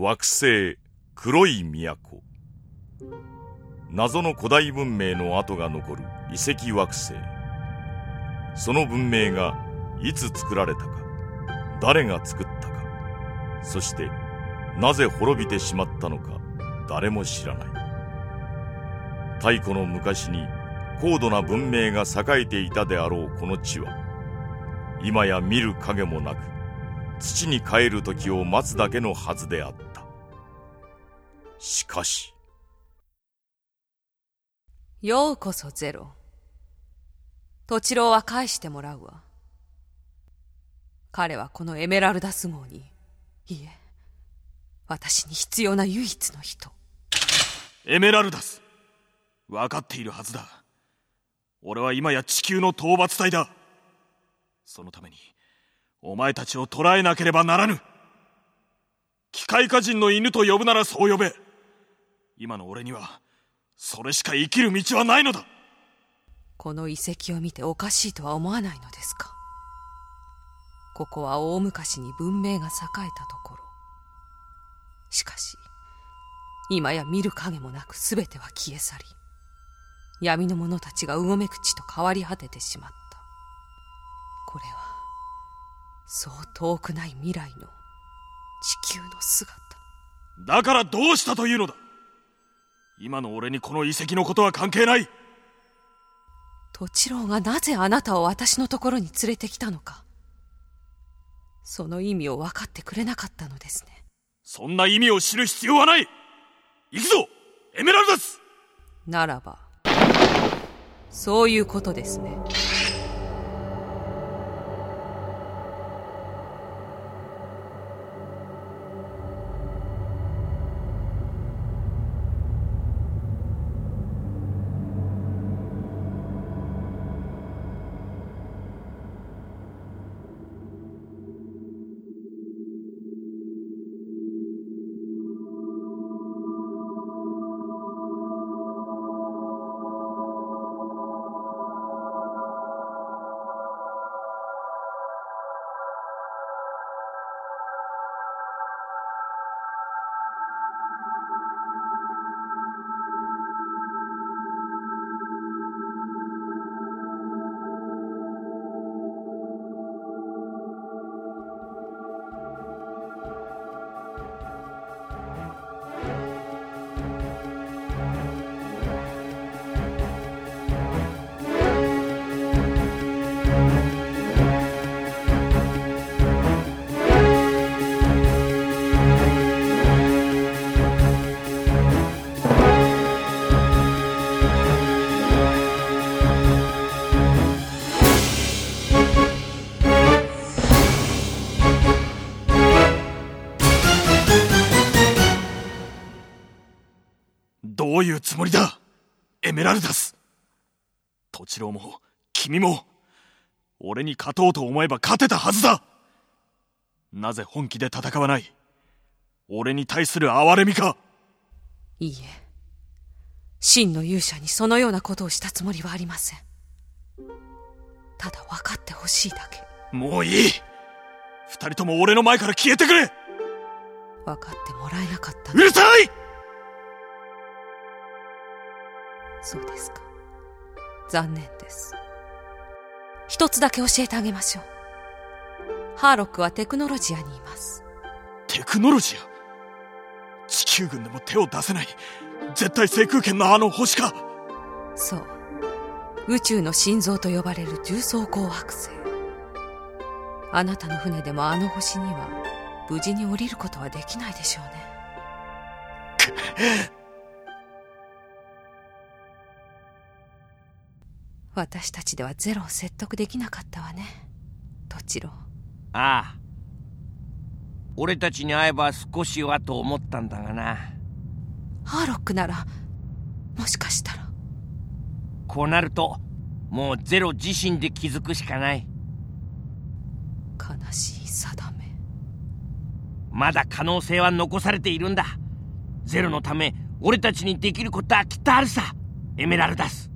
惑星黒い都。謎の古代文明の跡が残る遺跡惑星。その文明がいつ作られたか、誰が作ったか、そしてなぜ滅びてしまったのか、誰も知らない。太古の昔に高度な文明が栄えていたであろうこの地は、今や見る影もなく、土に帰る時を待つだけのはずであった。しかし、 ようこそゼロ。トチローは返してもらうわ。彼はこのエメラルダス号に、いえ、私に必要な唯一の人。 エメラルダス、分かっているはずだ。俺は今や地球の討伐隊だ。そのためにお前たちを捕らえなければならぬ。機械化人の犬と呼ぶならそう呼べ。今の俺にはそれしか生きる道はないのだ。 この遺跡を見ておかしいとは思わないのですか。ここは大昔に文明が栄えたところ。しかし今や見る影もなく全ては消え去り、闇の者たちがうごめく地と変わり果ててしまった。これはそう遠くない未来の地球の姿。 だからどうしたというのだ。今の俺にこの遺跡のことは関係ない。 トチローがなぜあなたを私のところに連れてきたのか、その意味を分かってくれなかったのですね。 そんな意味を知る必要はない。行くぞエメラルダス。 ならばそういうことですね。 どういうつもりだエメラルダス。トチローも君も俺に勝とうと思えば勝てたはずだ。なぜ本気で戦わない。俺に対する哀れみか。 いいえ、真の勇者にそのようなことをしたつもりはありません。ただ分かってほしいだけ。 もういい。二人とも俺の前から消えてくれ。 分かってもらえなかった。 うるさい。 そうですか。残念です。一つだけ教えてあげましょう。ハーロックはテクノロジアにいます。 テクノロジア？地球軍でも手を出せない絶対制空権のあの星か。 そう、宇宙の心臓と呼ばれる重装甲惑星。あなたの船でもあの星には無事に降りることはできないでしょうね。私たちではゼロを説得できなかったわね、トチロー。 ああ、俺たちに会えば少しはと思ったんだがな。 ハーロックならもしかしたら。 こうなるともうゼロ自身で気づくしかない。 悲しい定め。 まだ可能性は残されているんだ。ゼロのため俺たちにできることはきっとあるさ、エメラルダス。